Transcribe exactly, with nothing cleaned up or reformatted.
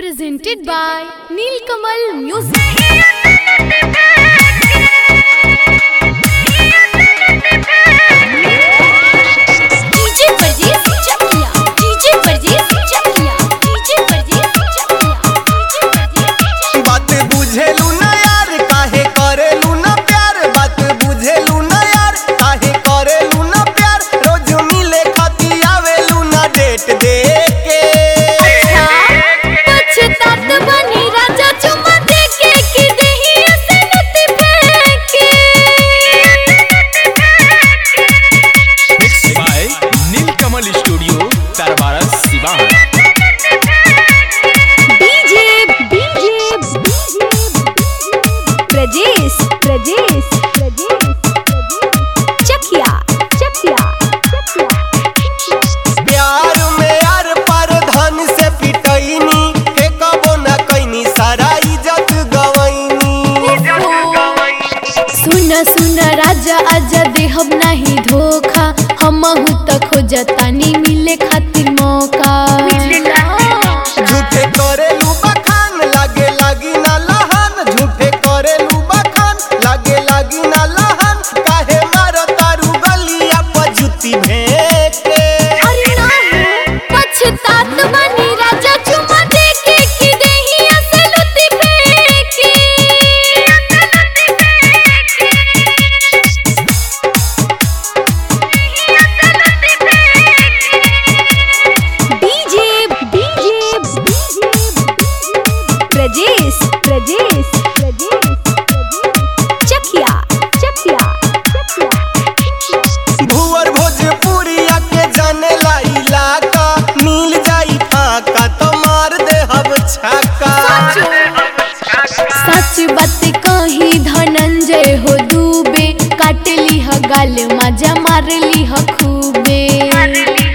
presented by Nilkamal Music. सुन राजा आजा देहब नहीं धोखा, हमहू त खोजतानी मिले खातिर मौका। झूठे करेलू बखान लागे लागी ना लहन, झूठे करेलू बखान लागे लागी ना लहन, काहे मारो तारू गलिया पर जुती भेके। अरे ना पछतात बनी राजा चुमा देके कि देहिया से लुटी फेंके। प्रजेश प्रजेश चकिया चकिया भुवर भोजपुरिया के जाने ला इलाका, मिल जाई फाका तो मार दे हब छक्का। सच बात कही धनंजय हो दूबे, काट ली ह गाल मजा मार ली ह खूबे।